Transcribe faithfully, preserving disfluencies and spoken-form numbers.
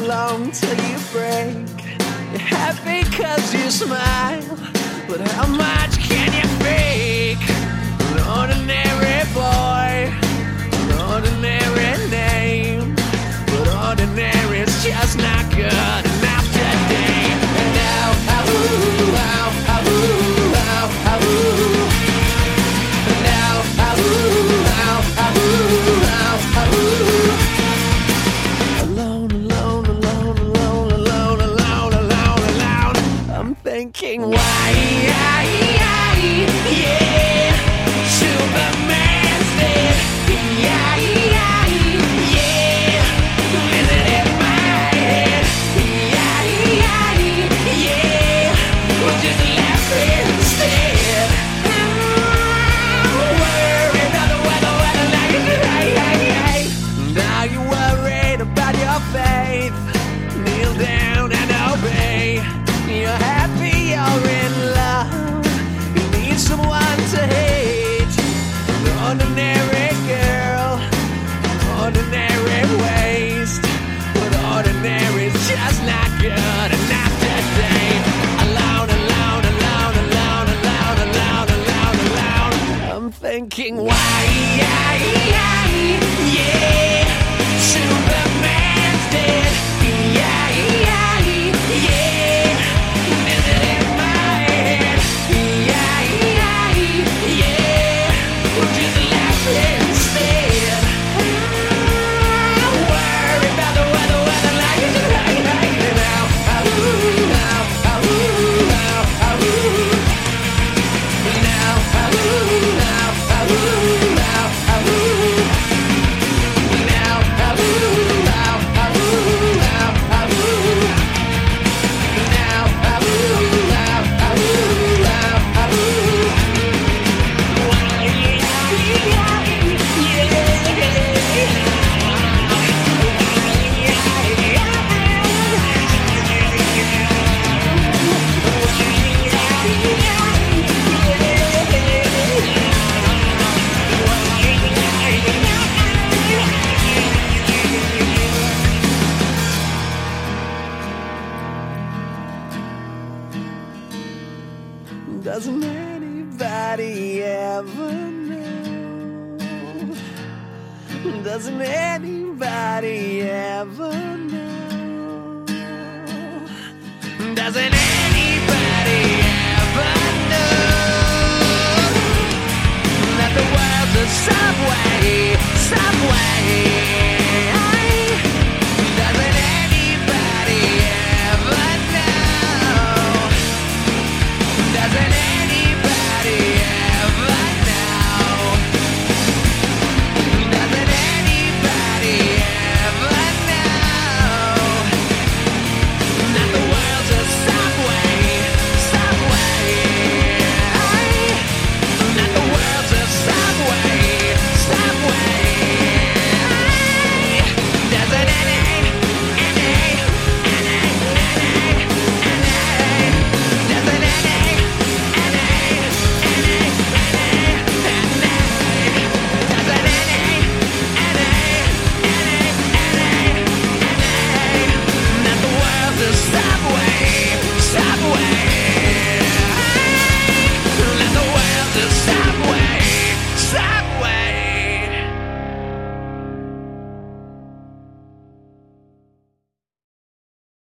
alone till you break. You're happy cause you smile, but how much can you fake? An ordinary boy, an ordinary name, but ordinary's just not good enough today. And now, ah, ooh, ah, ah, ooh, ah, ah, ooh. And now, ah, ooh, ah, ah, ooh, ah, ah, ooh. Alone, alone, alone, alone, alone, alone, alone, alone. I'm thinking, why, yeah, yeah, Superman's dead, yeah, yeah, yeah. Is it in my head? Yeah, yeah, yeah. We'll just laugh instead. Worry about the weather, weather, like it's now you're worried about your faith. Kneel down and obey. You're happy, you're in love. You need someone to hate. An ordinary girl, ordinary waste, but ordinary's just not good enough today. Alone, alone, alone, alone, alone, alone, alone, alone. I'm thinking, why, yeah, yeah, yeah. Superman's dead, yeah, yeah, yeah. Is it in my head? Yeah, yeah, yeah. We'll just laugh instead. Worry about the weather, weather like it's right, right now. Ah, ooh, ah, ah, ooh, ah, ah, ooh. Now, ah, ooh, ah, ah, ooh, ah, ah, ooh. Now, ah, ooh, ah, ah, ooh, ah, ah, ooh. Now, ah, ooh, ah, ah, ooh, ah, ah, ooh. Doesn't anybody ever know? Doesn't anybody ever know? Doesn't anybody ever know that the world's a subway, subway?